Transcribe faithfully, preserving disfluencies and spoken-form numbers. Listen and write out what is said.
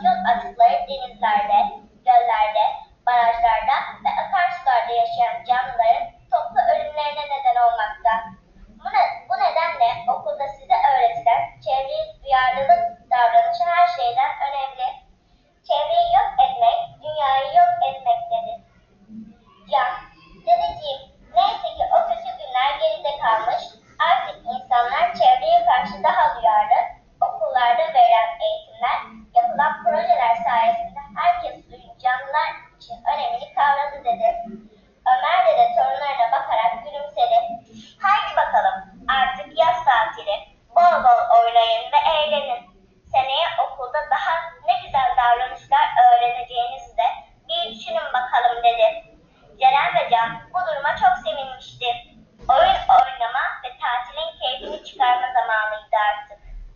yol atıkları denizlerde, göllerde, barajlarda ve akarsularda yaşayan canlıların toplu ölümlerine neden olmakta. Bu, ne, bu nedenle okulda size öğretilen çevreye duyarlılık davranışı her şeyden önemli. Çevreyi yok etmek, dünyayı yok etmektedir. Can, dedeciğim, neyse ki o kötü günler geride kalmış, artık insanlar çevreye karşı daha duyarlı, okullarda verilen eğitimler, yapılan projeler sayesinde herkes suyun canlılar için önemini kavradı dedi. Ömer dede torunlarına bakarak gülümsedi. Haydi bakalım, artık yaz tatili, bol bol oynayın ve eğlenin. Seneye okulda daha ne güzel davranışlar öğreneceğinizi de bir düşünün bakalım dedi. Ceren ve Can bu duruma çok sevinmişti.